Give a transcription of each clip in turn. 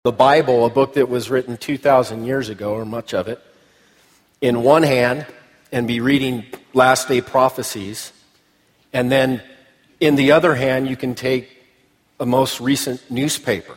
the Bible, a book that was written 2,000 years ago, or much of it, in one hand and be reading last day prophecies, and then in the other hand you can take a most recent newspaper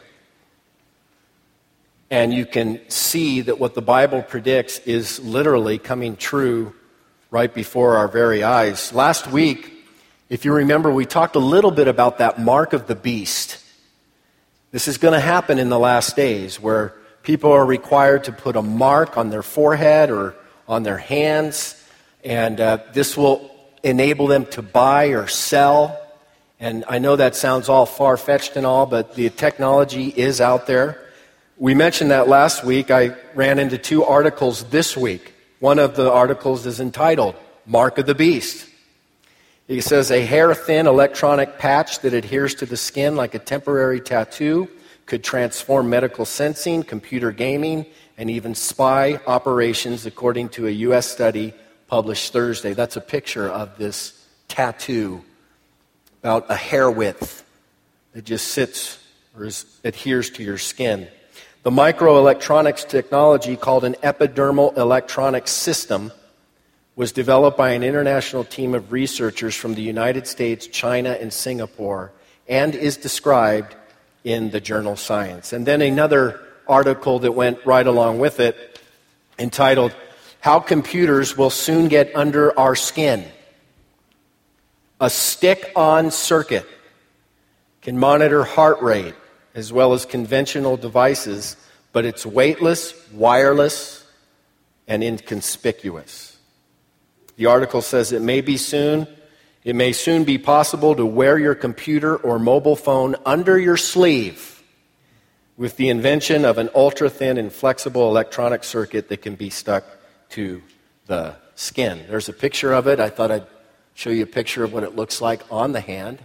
and you can see that what the Bible predicts is literally coming true right before our very eyes. Last week, if you remember, we talked a little bit about that mark of the beast. This is going to happen in the last days where people are required to put a mark on their forehead or on their hands, and this will enable them to buy or sell. And I know that sounds all far-fetched and all, but the technology is out there. We mentioned that last week. I ran into 2 articles this week. One of the articles is entitled, Mark of the Beast. It says, a hair-thin electronic patch that adheres to the skin like a temporary tattoo could transform medical sensing, computer gaming, and even spy operations, according to a U.S. study published Thursday. That's a picture of this tattoo, about a hair width that just sits or adheres to your skin. The microelectronics technology, called an epidermal electronic system, was developed by an international team of researchers from the United States, China, and Singapore, and is described in the journal Science. And then another article that went right along with it, entitled, How Computers Will Soon Get Under Our Skin. A stick-on circuit can monitor heart rate as well as conventional devices, but it's weightless, wireless, and inconspicuous. The article says it may soon be possible to wear your computer or mobile phone under your sleeve with the invention of an ultra-thin and flexible electronic circuit that can be stuck to the skin. There's a picture of it. I thought I'd show you a picture of what it looks like on the hand.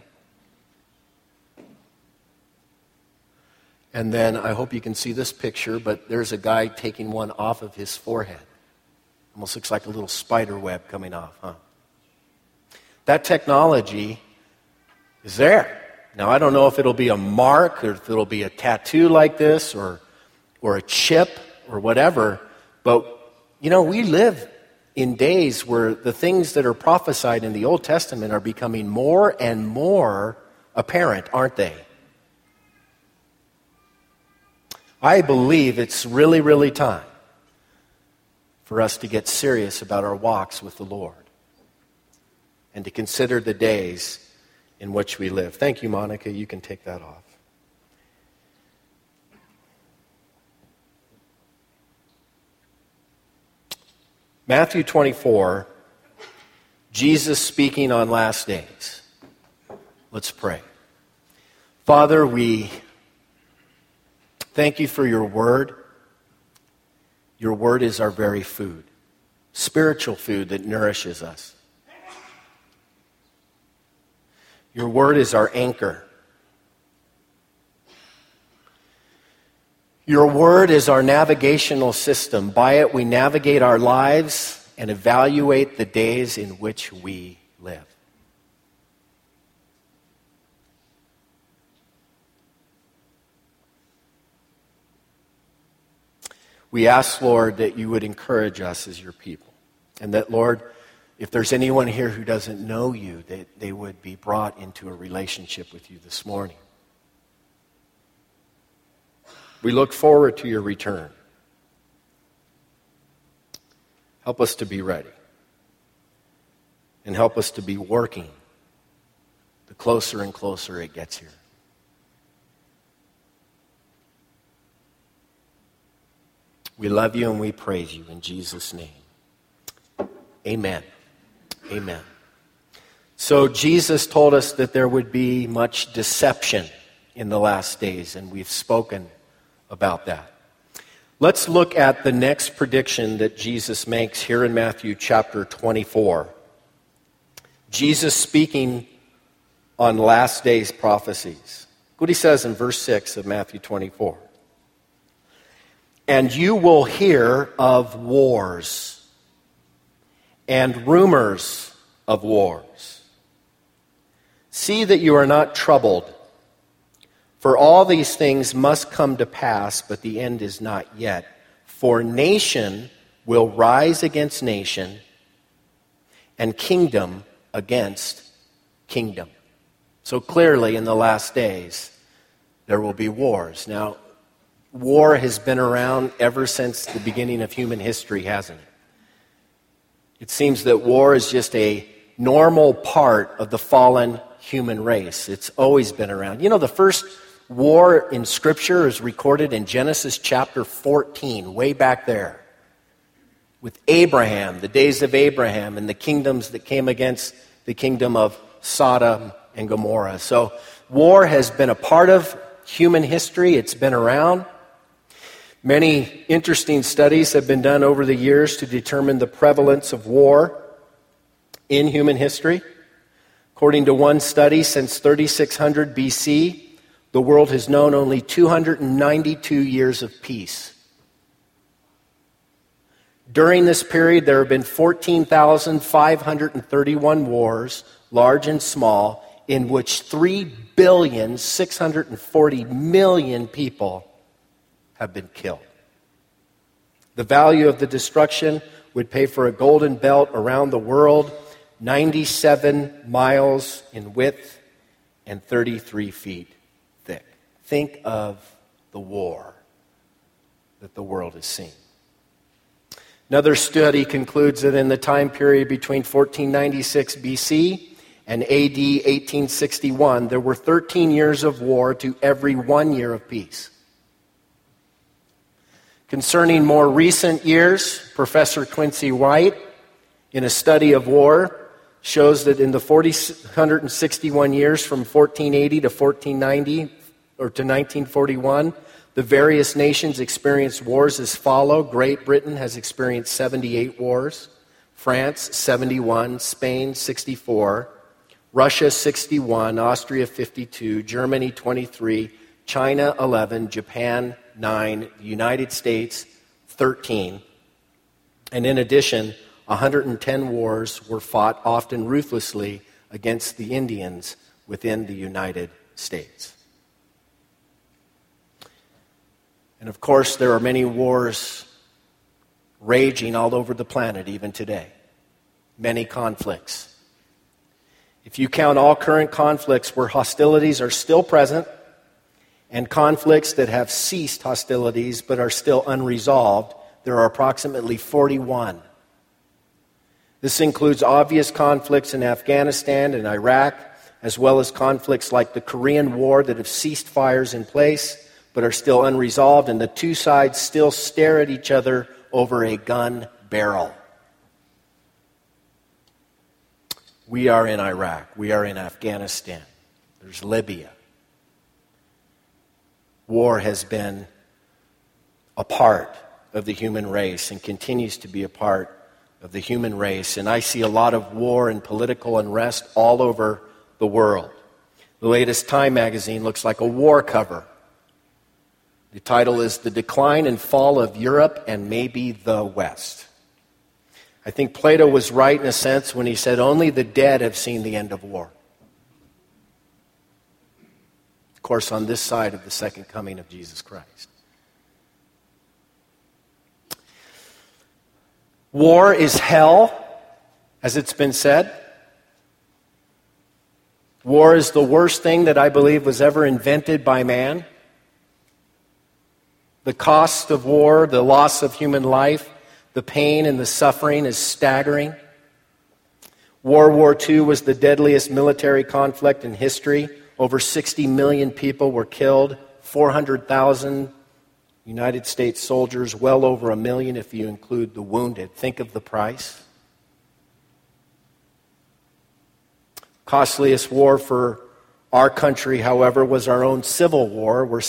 And then I hope you can see this picture, but there's a guy taking one off of his forehead. Almost looks like a little spider web coming off, huh? That technology is there. Now, I don't know if it'll be a mark or if it'll be a tattoo like this or a chip or whatever, but, you know, we live in days where the things that are prophesied in the Old Testament are becoming more and more apparent, aren't they? I believe it's really, really time for us to get serious about our walks with the Lord and to consider the days in which we live. Thank you, Monica. You can take that off. Matthew 24, Jesus speaking on last days. Let's pray. Father, we thank you for your word. Your word is our very food, spiritual food that nourishes us. Your word is our anchor. Your word is our navigational system. By it we navigate our lives and evaluate the days in which we live. We ask, Lord, that you would encourage us as your people. And that, Lord, if there's anyone here who doesn't know you, that they would be brought into a relationship with you this morning. We look forward to your return. Help us to be ready. And help us to be working the closer and closer it gets here. We love you and we praise you in Jesus' name. Amen. Amen. So Jesus told us that there would be much deception in the last days, and we've spoken about that. Let's look at the next prediction that Jesus makes here in Matthew chapter 24. Jesus speaking on last days prophecies. Look what he says in verse 6 of Matthew 24. And you will hear of wars and rumors of wars. See that you are not troubled, For all these things must come to pass, but the end is not yet. For nation will rise against nation, and kingdom against kingdom. So clearly, in the last days, there will be wars. Now, war has been around ever since the beginning of human history, hasn't it? It seems that war is just a normal part of the fallen human race. It's always been around. You know, the first war in Scripture is recorded in Genesis chapter 14, way back there, with Abraham, the days of Abraham, and the kingdoms that came against the kingdom of Sodom and Gomorrah. So war has been a part of human history. It's been around. Many interesting studies have been done over the years to determine the prevalence of war in human history. According to one study, since 3600 BC, the world has known only 292 years of peace. During this period, there have been 14,531 wars, large and small, in which 3,640,000,000 people have been killed. The value of the destruction would pay for a golden belt around the world, 97 miles in width and 33 feet thick. Think of the war that the world has seen. Another study concludes that in the time period between 1496 BC and AD 1861, there were 13 years of war to every 1 year of peace. Concerning more recent years, Professor Quincy White, in a study of war, shows that in the 461 years from 1480 to 1490 or to 1941, the various nations experienced wars as follow. Great Britain has experienced 78 wars, France 71, Spain 64, Russia 61, Austria 52, Germany 23, China 11, Japan 9, the United States 13. And in addition, 110 wars were fought, often ruthlessly, against the Indians within the United States. And of course, there are many wars raging all over the planet even today. Many conflicts. If you count all current conflicts where hostilities are still present, and conflicts that have ceased hostilities but are still unresolved, there are approximately 41. This includes obvious conflicts in Afghanistan and Iraq, as well as conflicts like the Korean War that have ceased fires in place but are still unresolved, and the two sides still stare at each other over a gun barrel. We are in Iraq. We are in Afghanistan. There's Libya. War has been a part of the human race and continues to be a part of the human race. And I see a lot of war and political unrest all over the world. The latest Time magazine looks like a war cover. The title is The Decline and Fall of Europe and Maybe the West. I think Plato was right in a sense when he said only the dead have seen the end of war. Of course, on this side of the second coming of Jesus Christ. War is hell, as it's been said. War is the worst thing that I believe was ever invented by man. The cost of war, the loss of human life, the pain and the suffering is staggering. World War II was the deadliest military conflict in history. Over 60 million people were killed, 400,000 United States soldiers, well over 1 million if you include the wounded. Think of the price. Costliest war for our country, however, was our own Civil War, where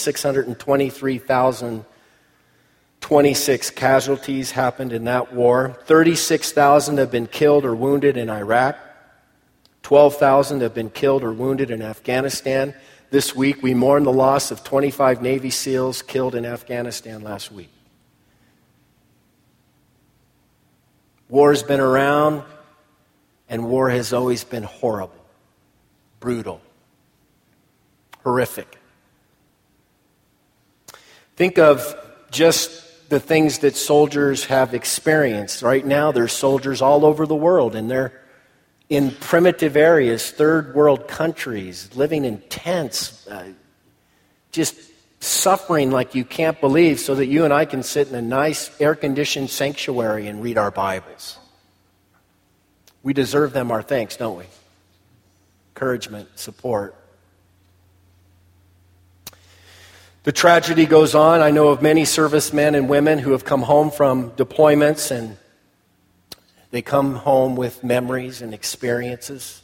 623,026 casualties happened in that war. 36,000 have been killed or wounded in Iraq. 12,000 have been killed or wounded in Afghanistan. This week, we mourn the loss of 25 Navy SEALs killed in Afghanistan last week. War has been around, and war has always been horrible, brutal, horrific. Think of just the things that soldiers have experienced. Right now, there's soldiers all over the world, and they're in primitive areas, third world countries, living in tents, just suffering like you can't believe, so that you and I can sit in a nice air-conditioned sanctuary and read our Bibles. We deserve them our thanks, don't we? Encouragement, support. The tragedy goes on. I know of many servicemen and women who have come home from deployments, and they come home with memories and experiences,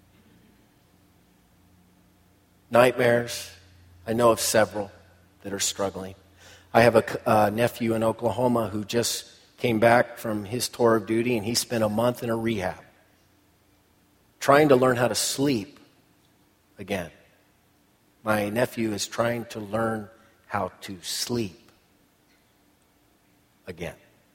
nightmares. I know of several that are struggling. I have a nephew in Oklahoma who just came back from his tour of duty, and he spent a month in a rehab trying to learn how to sleep again. My nephew is trying to learn how to sleep again.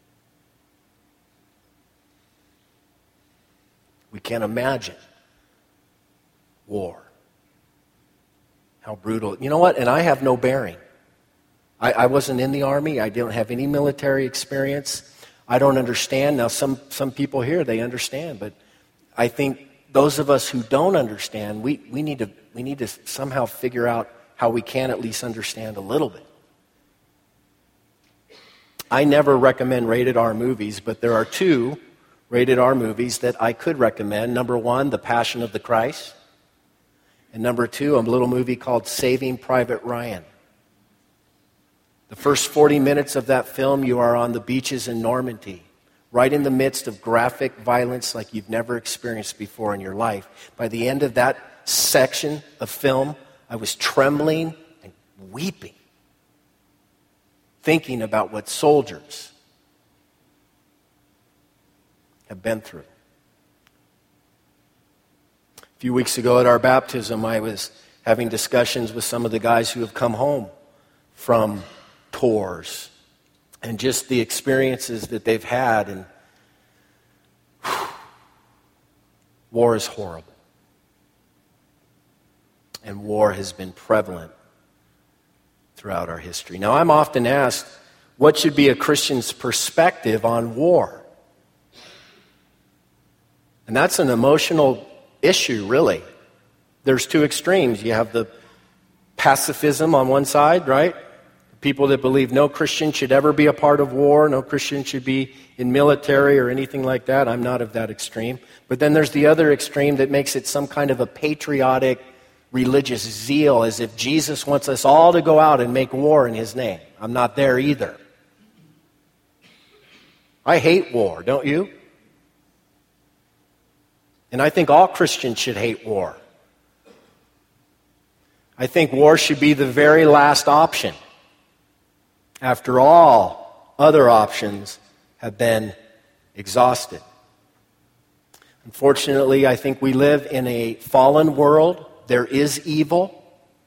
We can't imagine war. How brutal. You know what? And I have no bearing. I wasn't in the Army. I don't have any military experience. I don't understand. Now, some people here, they understand. But I think those of us who don't understand, we need to somehow figure out how we can at least understand a little bit. I never recommend rated R movies, but there are two rated R movies that I could recommend. Number one, The Passion of the Christ. And number two, a little movie called Saving Private Ryan. The first 40 minutes of that film, you are on the beaches in Normandy, right in the midst of graphic violence like you've never experienced before in your life. By the end of that section of film, I was trembling and weeping, thinking about what soldiers have been through. A few weeks ago at our baptism, I was having discussions with some of the guys who have come home from tours and just the experiences that they've had. And war is horrible. And war has been prevalent throughout our history. Now, I'm often asked, what should be a Christian's perspective on war? And that's an emotional issue, really. There's two extremes. You have the pacifism on one side, right? People that believe no Christian should ever be a part of war, no Christian should be in military or anything like that. I'm not of that extreme. But then there's the other extreme that makes it some kind of a patriotic, religious zeal, as if Jesus wants us all to go out and make war in his name. I'm not there either. I hate war, don't you? And I think all Christians should hate war. I think war should be the very last option, after all other options have been exhausted. Unfortunately, I think we live in a fallen world. There is evil.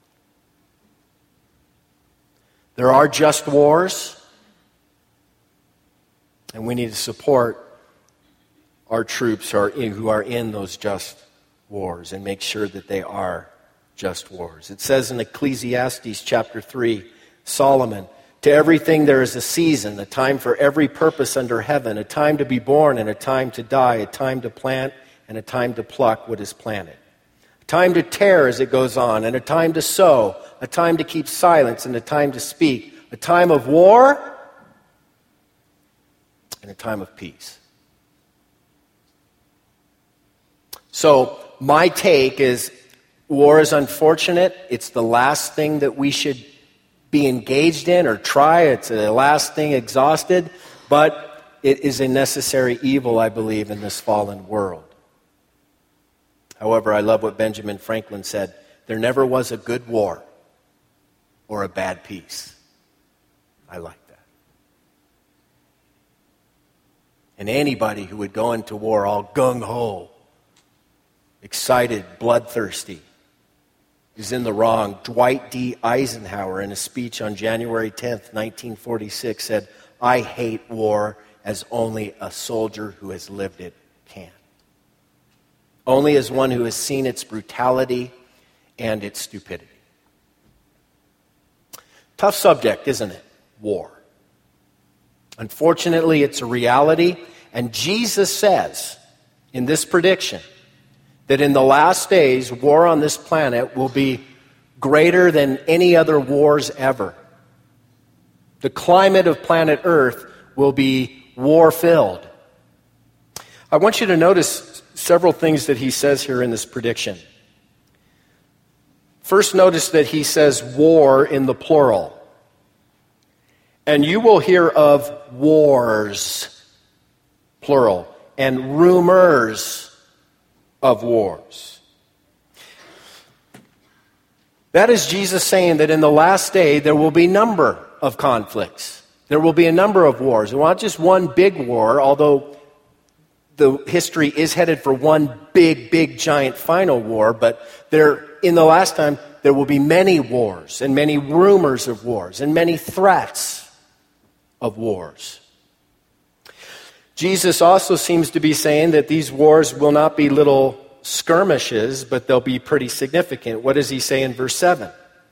There are just wars. And we need to support our troops who are in those just wars and make sure that they are just wars. It says in Ecclesiastes chapter 3, Solomon, to everything there is a season, a time for every purpose under heaven, a time to be born and a time to die, a time to plant and a time to pluck what is planted. A time to tear as it goes on, and a time to sow, a time to keep silence and a time to speak, a time of war and a time of peace. So my take is war is unfortunate. It's the last thing that we should be engaged in or try. It's the last thing exhausted. But it is a necessary evil, I believe, in this fallen world. However, I love what Benjamin Franklin said. There never was a good war or a bad peace. I like that. And anybody who would go into war all gung-ho, excited, bloodthirsty, is in the wrong. Dwight D. Eisenhower, in a speech on January 10th, 1946, said, I hate war as only a soldier who has lived it can. Only as one who has seen its brutality and its stupidity. Tough subject, isn't it? War. Unfortunately, it's a reality. And Jesus says in this prediction that in the last days, war on this planet will be greater than any other wars ever. The climate of planet Earth will be war-filled. I want you to notice several things that he says here in this prediction. First, notice that he says war in the plural. And you will hear of wars, plural, and rumors of wars. That is Jesus saying that in the last day there will be a number of conflicts. There will be a number of wars. And not just one big war, although the history is headed for one big, giant final war, but in the last time there will be many wars and many rumors of wars and many threats of wars. Jesus also seems to be saying that these wars will not be little skirmishes, but they'll be pretty significant. What does he say in verse 7?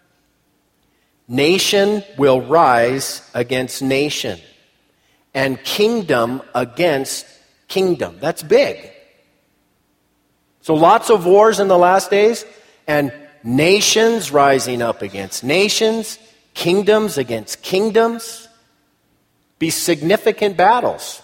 Nation will rise against nation, and kingdom against kingdom. That's big. So lots of wars in the last days, and nations rising up against nations, kingdoms against kingdoms. Be significant battles.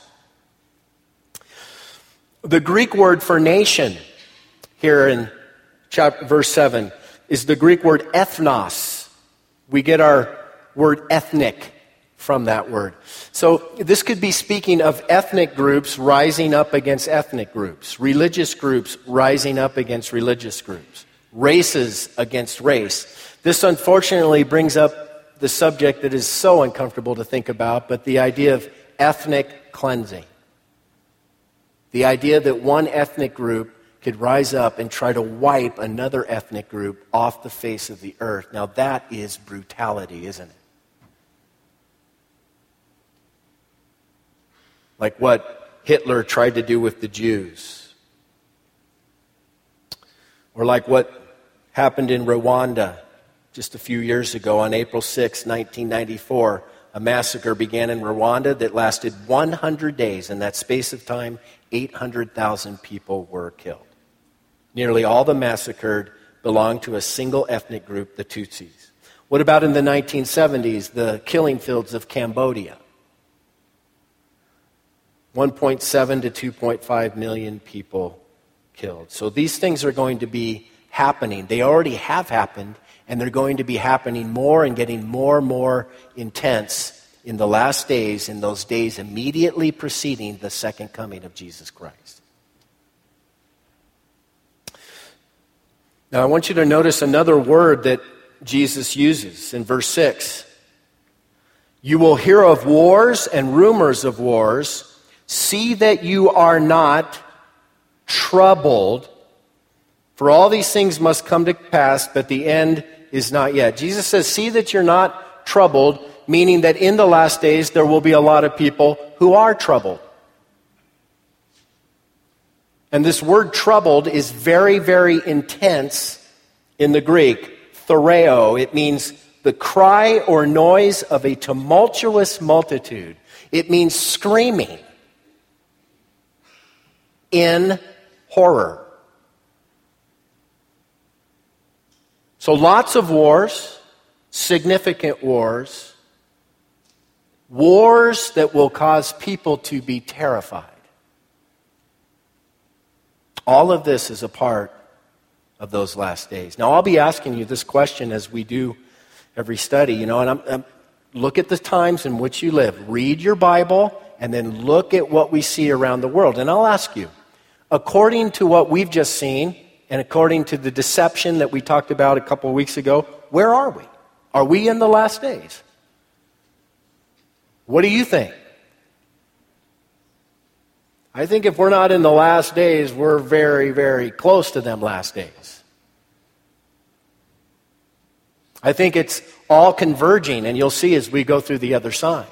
The Greek word for nation here in verse 7 is the Greek word ethnos. We get our word ethnic from that word. So this could be speaking of ethnic groups rising up against ethnic groups, religious groups rising up against religious groups, races against race. This unfortunately brings up the subject that is so uncomfortable to think about, but the idea of ethnic cleansing. The idea that one ethnic group could rise up and try to wipe another ethnic group off the face of the earth. Now that is brutality, isn't it? Like what Hitler tried to do with the Jews. Or like what happened in Rwanda just a few years ago on April 6, 1994. A massacre began in Rwanda that lasted 100 days. In that space of time, 800,000 people were killed. Nearly all the massacred belonged to a single ethnic group, the Tutsis. What about in the 1970s, the killing fields of Cambodia? 1.7 to 2.5 million people killed. So these things are going to be happening. They already have happened, and they're going to be happening more and getting more and more intense in the last days, in those days immediately preceding the second coming of Jesus Christ. Now I want you to notice another word that Jesus uses in verse 6. You will hear of wars and rumors of wars. See that you are not troubled, for all these things must come to pass, but the end is not yet. Jesus says, see that you're not troubled, meaning that in the last days there will be a lot of people who are troubled. And this word troubled is very, very intense in the Greek. Thoreo. It means the cry or noise of a tumultuous multitude. It means screaming in horror. So lots of wars, significant wars, wars that will cause people to be terrified. All of this is a part of those last days. Now, I'll be asking you this question as we do every study, and I'm look at the times in which you live. Read your Bible, and then look at what we see around the world. And I'll ask you, according to what we've just seen, and according to the deception that we talked about a couple of weeks ago, where are we? Are we in the last days? What do you think? I think if we're not in the last days, we're very, very close to them last days. I think it's all converging, and you'll see as we go through the other signs.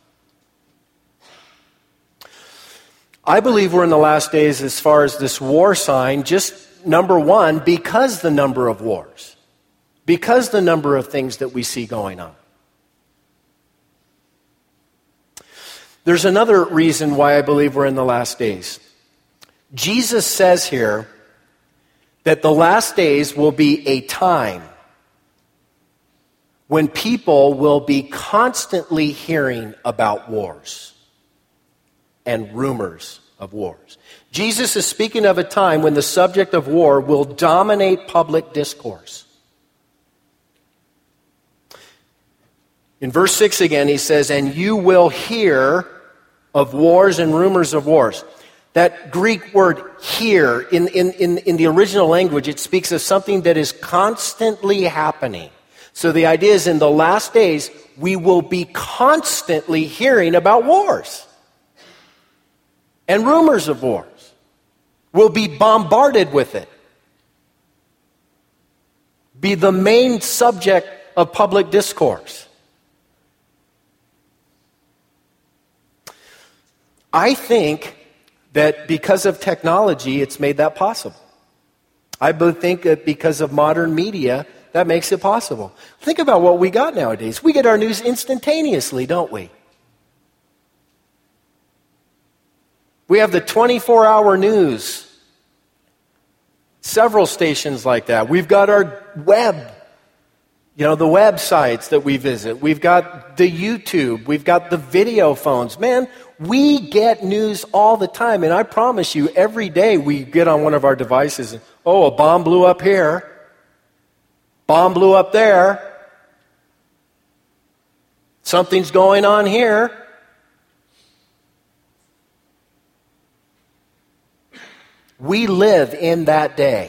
I believe we're in the last days as far as this war sign, just number one, because the number of wars, because the number of things that we see going on. There's another reason why I believe we're in the last days. Jesus says here that the last days will be a time when people will be constantly hearing about wars and rumors of wars. Jesus is speaking of a time when the subject of war will dominate public discourse. In verse 6 again, he says, "And you will hear of wars and rumors of wars." That Greek word "hear," in the original language, it speaks of something that is constantly happening. So the idea is in the last days, we will be constantly hearing about wars and rumors of wars. We'll be bombarded with it. Be the main subject of public discourse. I think that because of technology, it's made that possible. I think that because of modern media, that makes it possible. Think about what we got nowadays. We get our news instantaneously, don't we? We have the 24-hour news. Several stations like that. We've got our web, the websites that we visit. We've got the YouTube. We've got the video phones. Man, we get news all the time. And I promise you, every day we get on one of our devices and, a bomb blew up here. Bomb blew up there. Something's going on here. We live in that day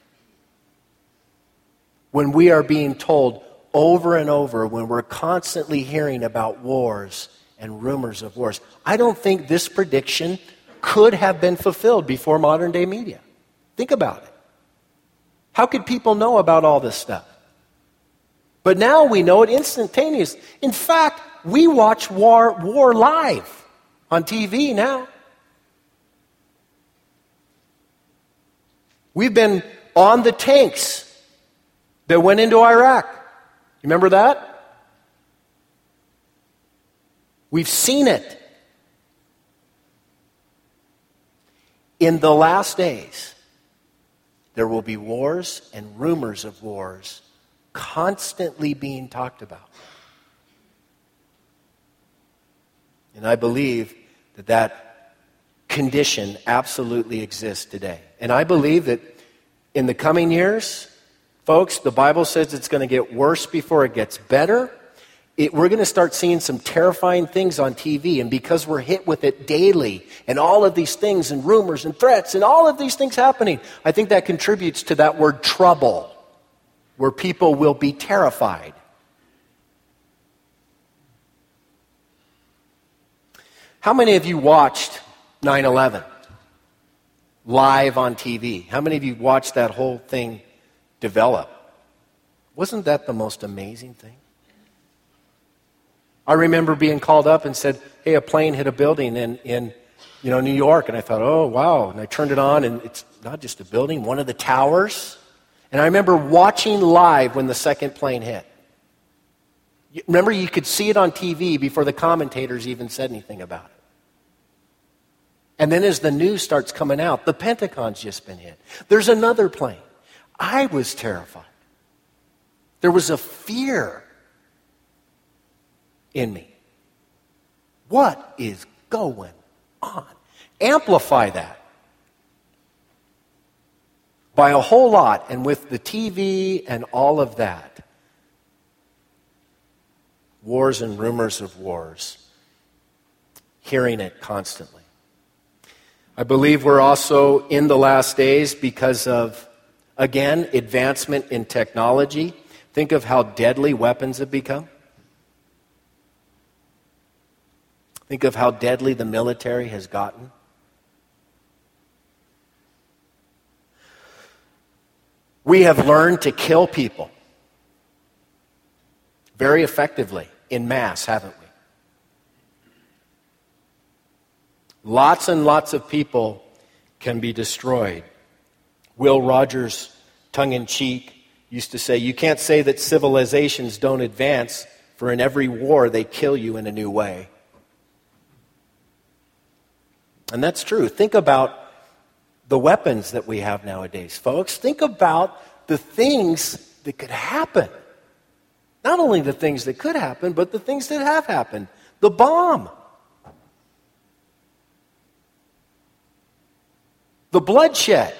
when we are being told over and over, when we're constantly hearing about wars and rumors of wars. I don't think this prediction could have been fulfilled before modern day media. Think about it. How could people know about all this stuff? But now we know it instantaneously. In fact, we watch war live on TV now. We've been on the tanks that went into Iraq. You remember that? We've seen it. In the last days, there will be wars and rumors of wars constantly being talked about. And I believe that condition absolutely exists today. And I believe that in the coming years, folks, the Bible says it's going to get worse before it gets better. We're going to start seeing some terrifying things on TV. And because we're hit with it daily and all of these things and rumors and threats and all of these things happening, I think that contributes to that word trouble, where people will be terrified. How many of you watched 9/11 live on TV? How many of you watched that whole thing develop? Wasn't that the most amazing thing? I remember being called up and said, hey, a plane hit a building in New York. And I thought, oh, wow. And I turned it on, and it's not just a building, one of the towers. And I remember watching live when the second plane hit. Remember, you could see it on TV before the commentators even said anything about it. And then as the news starts coming out, the Pentagon's just been hit. There's another plane. I was terrified. There was a fear in me. What is going on? Amplify that by a whole lot. And with the TV and all of that, wars and rumors of wars, hearing it constantly. I believe we're also in the last days because of, again, advancement in technology. Think of how deadly weapons have become. Think of how deadly the military has gotten. We have learned to kill people very effectively in mass, haven't we? Lots and lots of people can be destroyed. Will Rogers, tongue-in-cheek, used to say, you can't say that civilizations don't advance, for in every war they kill you in a new way. And that's true. Think about the weapons that we have nowadays, folks. Think about the things that could happen. Not only the things that could happen, but the things that have happened. The bomb. The bloodshed.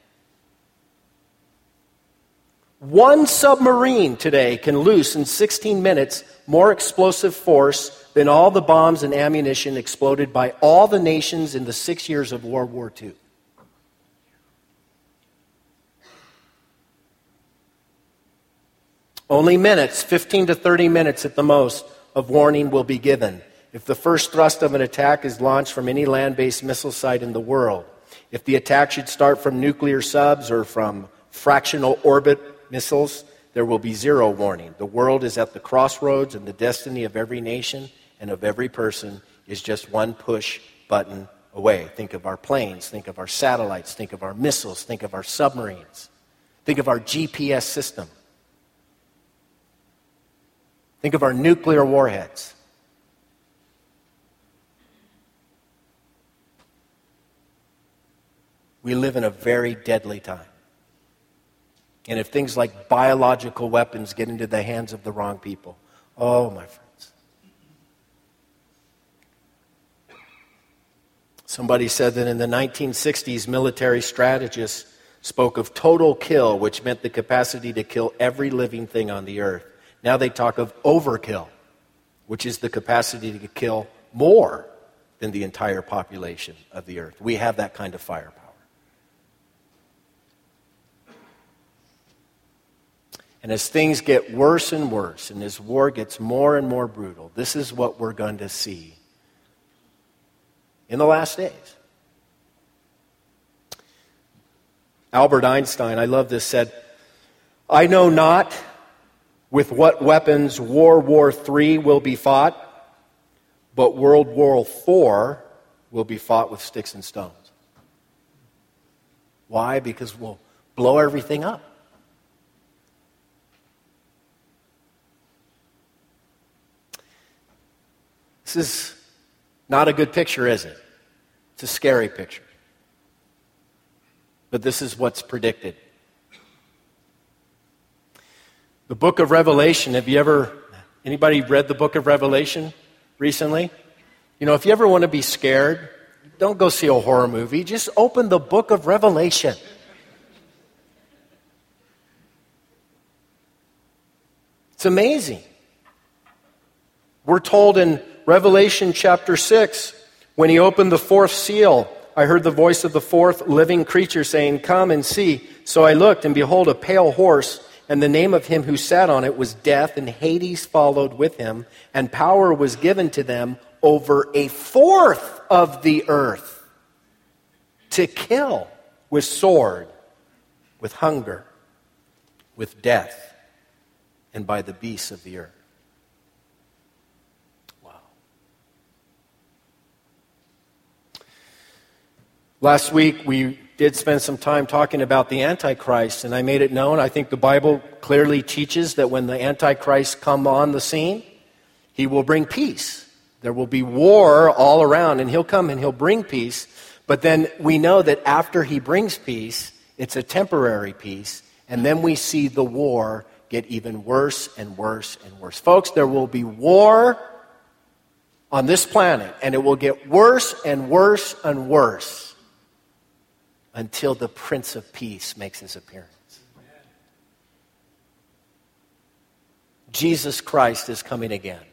One submarine today can loose in 16 minutes more explosive force than all the bombs and ammunition exploded by all the nations in the 6 years of World War II. Only minutes, 15 to 30 minutes at the most, of warning will be given if the first thrust of an attack is launched from any land-based missile site in the world. If the attack should start from nuclear subs or from fractional orbit missiles, there will be zero warning. The world is at the crossroads, and the destiny of every nation and of every person is just one push button away. Think of our planes, think of our satellites, think of our missiles, think of our submarines, think of our GPS system. Think of our nuclear warheads. We live in a very deadly time. And if things like biological weapons get into the hands of the wrong people, oh, my friends. Somebody said that in the 1960s, military strategists spoke of total kill, which meant the capacity to kill every living thing on the earth. Now they talk of overkill, which is the capacity to kill more than the entire population of the earth. We have that kind of firepower. And as things get worse and worse, and as war gets more and more brutal, this is what we're going to see in the last days. Albert Einstein, I love this, said, "I know not with what weapons World War III will be fought, but World War IV will be fought with sticks and stones." Why? Because we'll blow everything up. This is not a good picture, is it? It's a scary picture. But this is what's predicted. The book of Revelation, anybody read the book of Revelation recently? You know, if you ever want to be scared, don't go see a horror movie. Just open the book of Revelation. It's amazing. We're told in Revelation chapter 6, when he opened the fourth seal, I heard the voice of the fourth living creature saying, "Come and see." So I looked, and behold, a pale horse, and the name of him who sat on it was Death, and Hades followed with him, and power was given to them over a fourth of the earth to kill with sword, with hunger, with death, and by the beasts of the earth. Last week, we did spend some time talking about the Antichrist, and I made it known. I think the Bible clearly teaches that when the Antichrist comes on the scene, he will bring peace. There will be war all around, and he'll come and he'll bring peace. But then we know that after he brings peace, it's a temporary peace, and then we see the war get even worse and worse and worse. Folks, there will be war on this planet, and it will get worse and worse and worse until the Prince of Peace makes his appearance. Jesus Christ is coming again.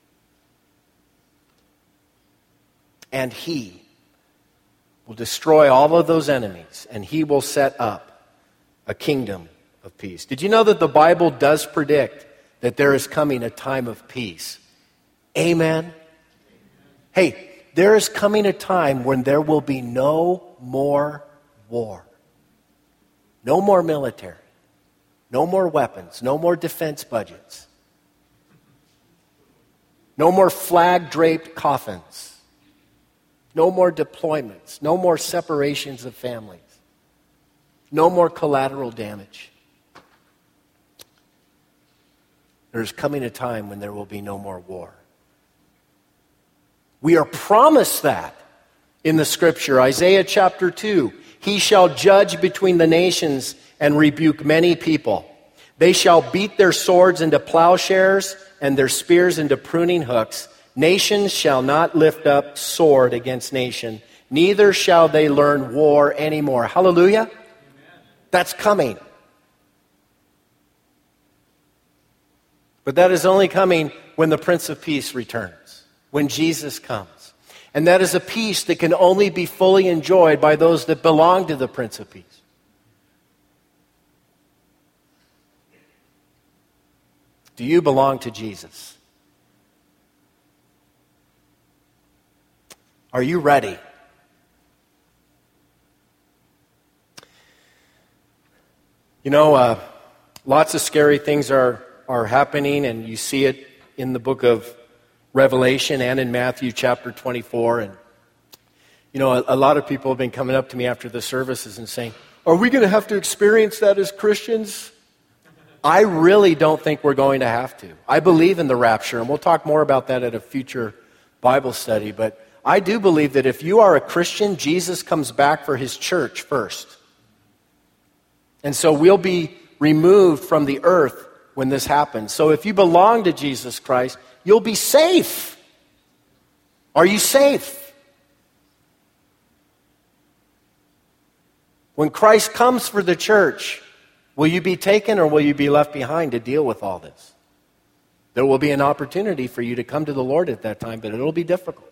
And he will destroy all of those enemies, and he will set up a kingdom of peace. Did you know that the Bible does predict that there is coming a time of peace? Amen? Hey, there is coming a time when there will be no more war. No more military. No more weapons. No more defense budgets. No more flag-draped coffins. No more deployments. No more separations of families. No more collateral damage. There's coming a time when there will be no more war. We are promised that in the scripture. Isaiah chapter 2, he shall judge between the nations and rebuke many people. They shall beat their swords into plowshares and their spears into pruning hooks. Nations shall not lift up sword against nation, neither shall they learn war anymore. Hallelujah. Amen. That's coming. But that is only coming when the Prince of Peace returns, when Jesus comes. And that is a peace that can only be fully enjoyed by those that belong to the Prince of Peace. Do you belong to Jesus? Are you ready? You know, lots of scary things are happening, and you see it in the book of Revelation and in Matthew chapter 24. And, you know, a lot of people have been coming up to me after the services and saying, are we going to have to experience that as Christians? I really don't think we're going to have to. I believe in the rapture, and we'll talk more about that at a future Bible study. But I do believe that if you are a Christian, Jesus comes back for his church first. And so we'll be removed from the earth when this happens. So if you belong to Jesus Christ, you'll be safe. Are you safe? When Christ comes for the church, will you be taken or will you be left behind to deal with all this? There will be an opportunity for you to come to the Lord at that time, but it'll be difficult.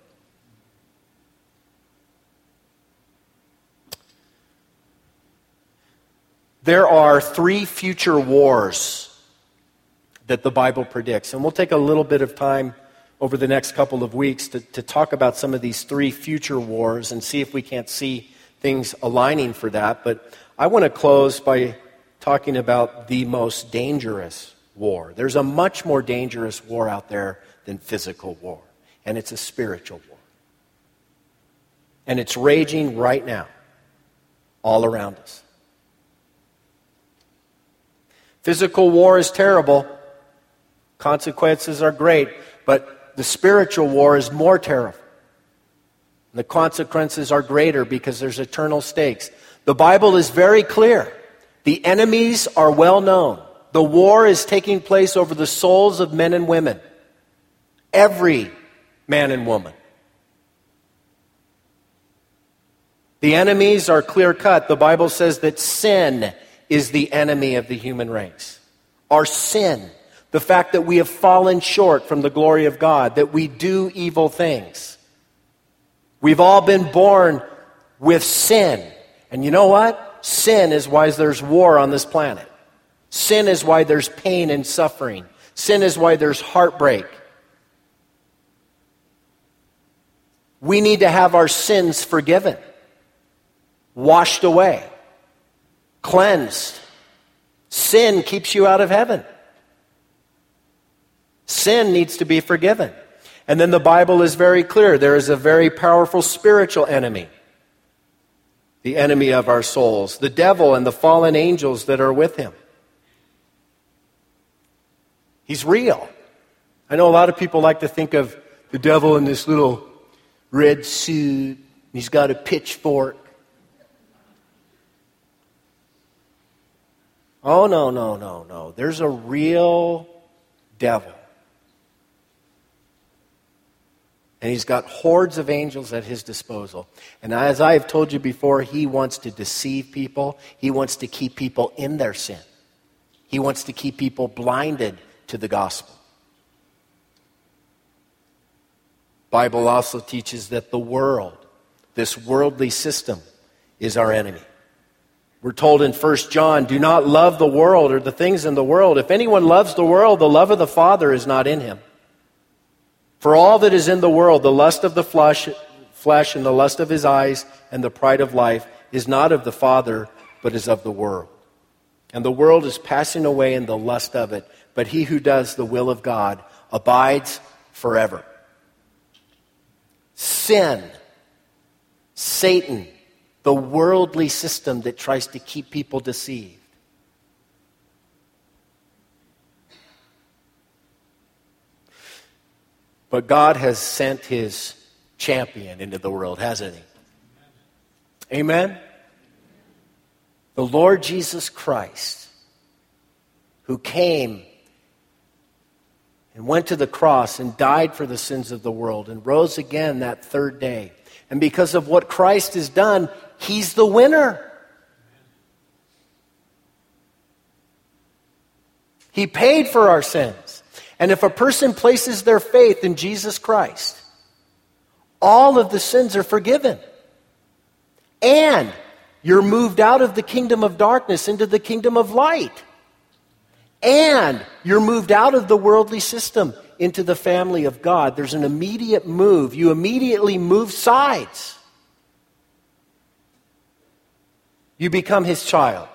There are 3 future wars that the Bible predicts. And we'll take a little bit of time over the next couple of weeks to talk about some of these 3 future wars and see if we can't see things aligning for that. But I want to close by talking about the most dangerous war. There's a much more dangerous war out there than physical war, and it's a spiritual war. And it's raging right now, all around us. Physical war is terrible. Consequences are great, but the spiritual war is more terrible. The consequences are greater because there's eternal stakes. The Bible is very clear. The enemies are well known. The war is taking place over the souls of men and women. Every man and woman. The enemies are clear-cut. The Bible says that sin is the enemy of the human race. Our sin, the fact that we have fallen short from the glory of God, that we do evil things. We've all been born with sin. And you know what? Sin is why there's war on this planet. Sin is why there's pain and suffering. Sin is why there's heartbreak. We need to have our sins forgiven, washed away, cleansed. Sin keeps you out of heaven. Sin needs to be forgiven. And then the Bible is very clear. There is a very powerful spiritual enemy. The enemy of our souls. The devil and the fallen angels that are with him. He's real. I know a lot of people like to think of the devil in this little red suit. He's got a pitchfork. Oh, no. There's a real devil. And he's got hordes of angels at his disposal. And as I have told you before, he wants to deceive people. He wants to keep people in their sin. He wants to keep people blinded to the gospel. The Bible also teaches that the world, this worldly system, is our enemy. We're told in 1 John, do not love the world or the things in the world. If anyone loves the world, the love of the Father is not in him. For all that is in the world, the lust of the flesh and the lust of his eyes and the pride of life is not of the Father, but is of the world. And the world is passing away in the lust of it, but he who does the will of God abides forever. Sin, Satan, the worldly system that tries to keep people deceived. But God has sent his champion into the world, hasn't he? Amen? The Lord Jesus Christ, who came and went to the cross and died for the sins of the world and rose again that third day. And because of what Christ has done, he's the winner. He paid for our sins. And if a person places their faith in Jesus Christ, all of the sins are forgiven. And you're moved out of the kingdom of darkness into the kingdom of light. And you're moved out of the worldly system into the family of God. There's an immediate move. You immediately move sides. You become his child.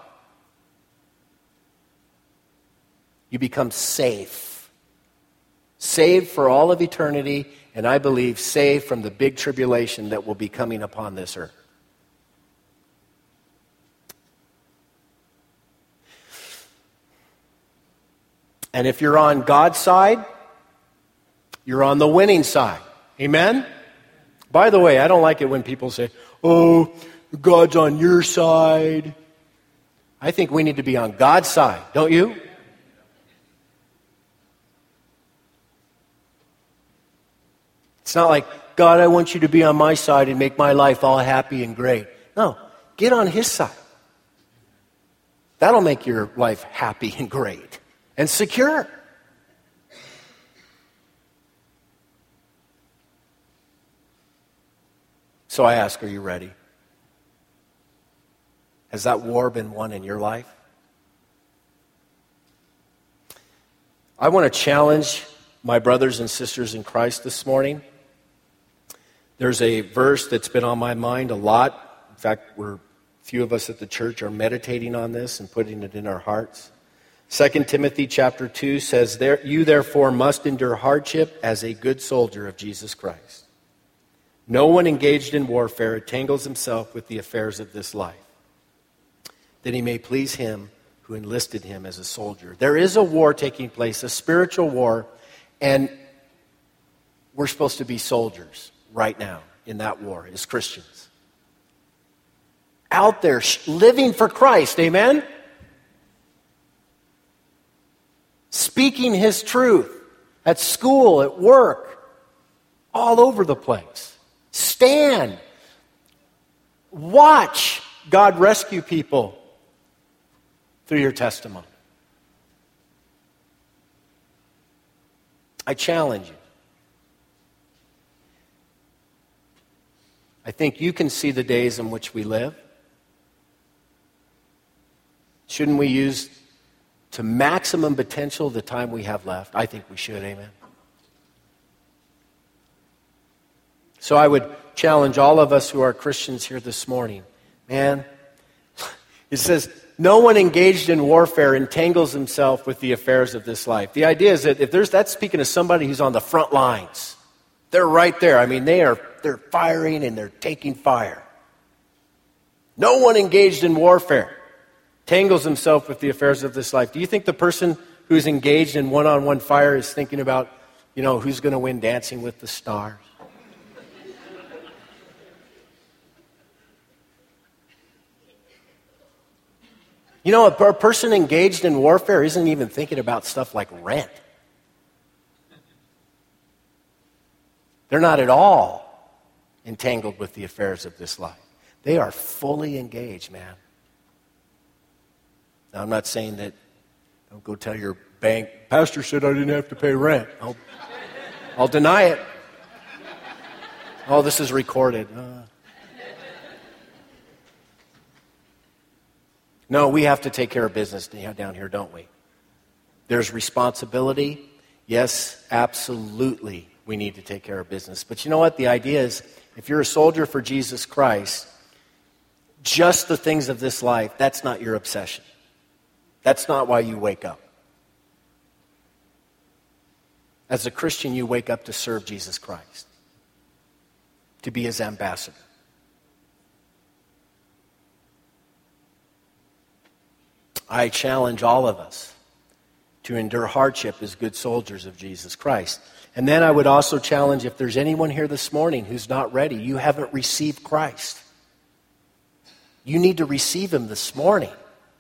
You become safe. Saved for all of eternity, and I believe saved from the big tribulation that will be coming upon this earth. And if you're on God's side, you're on the winning side. Amen? By the way, I don't like it when people say, oh, God's on your side. I think we need to be on God's side, don't you? It's not like, God, I want you to be on my side and make my life all happy and great. No, get on his side. That'll make your life happy and great and secure. So I ask, are you ready? Has that war been won in your life? I want to challenge my brothers and sisters in Christ this morning. There's a verse that's been on my mind a lot. In fact, a few of us at the church are meditating on this and putting it in our hearts. 2 Timothy chapter 2 says, you therefore must endure hardship as a good soldier of Jesus Christ. No one engaged in warfare entangles himself with the affairs of this life, that he may please him who enlisted him as a soldier. There is a war taking place, a spiritual war, and we're supposed to be soldiers right now in that war as Christians. Out there living for Christ, amen? Speaking his truth at school, at work, all over the place. Stand. Watch God rescue people through your testimony. I challenge you. I think you can see the days in which we live. Shouldn't we use to maximum potential the time we have left? I think we should, amen. So I would challenge all of us who are Christians here this morning. Man, it says, no one engaged in warfare entangles himself with the affairs of this life. The idea is that that's speaking of somebody who's on the front lines. They're right there. I mean, they're firing and they're taking fire. No one engaged in warfare entangles himself with the affairs of this life. Do you think the person who's engaged in one-on-one fire is thinking about, who's going to win Dancing with the Stars? A person engaged in warfare isn't even thinking about stuff like rent. They're not at all entangled with the affairs of this life. They are fully engaged, man. Now, I'm not saying that, don't go tell your bank, pastor said I didn't have to pay rent. I'll deny it. Oh, this is recorded. No, we have to take care of business down here, don't we? There's responsibility. Yes, absolutely, we need to take care of business. But you know what? The idea is, if you're a soldier for Jesus Christ, just the things of this life, that's not your obsession. That's not why you wake up. As a Christian, you wake up to serve Jesus Christ, to be his ambassador. I challenge all of us to endure hardship as good soldiers of Jesus Christ. And then I would also challenge, if there's anyone here this morning who's not ready, you haven't received Christ. You need to receive him this morning.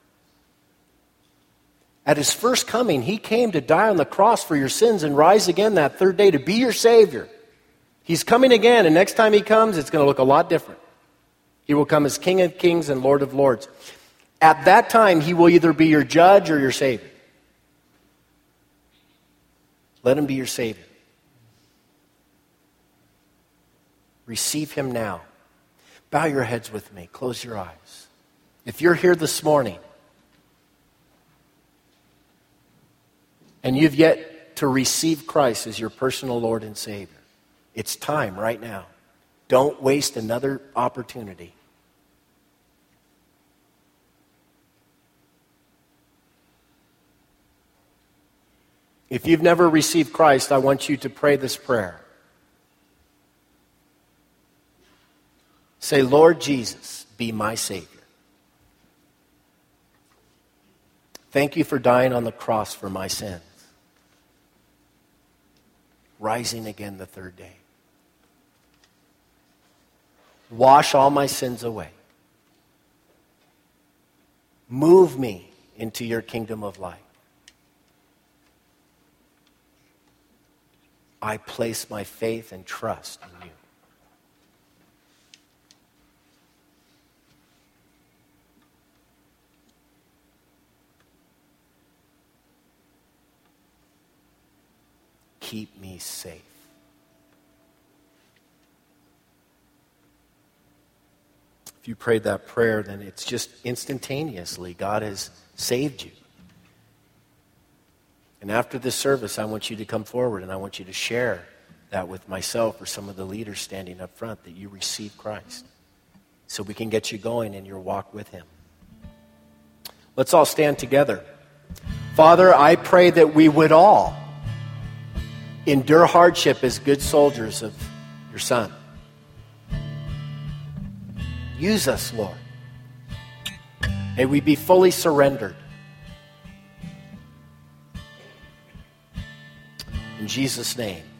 At his first coming, he came to die on the cross for your sins and rise again that third day to be your Savior. He's coming again, and next time he comes, it's going to look a lot different. He will come as King of Kings and Lord of Lords. At that time, he will either be your judge or your Savior. Let him be your Savior. Receive him now. Bow your heads with me. Close your eyes. If you're here this morning and you've yet to receive Christ as your personal Lord and Savior, it's time right now. Don't waste another opportunity. If you've never received Christ, I want you to pray this prayer. Say, Lord Jesus, be my Savior. Thank you for dying on the cross for my sins. Rising again the third day. Wash all my sins away. Move me into your kingdom of light. I place my faith and trust in you. Keep me safe. If you prayed that prayer, then it's just instantaneously God has saved you. And after this service, I want you to come forward and I want you to share that with myself or some of the leaders standing up front that you received Christ so we can get you going in your walk with him. Let's all stand together. Father, I pray that we would all endure hardship as good soldiers of your Son. Use us, Lord. May we be fully surrendered. In Jesus' name.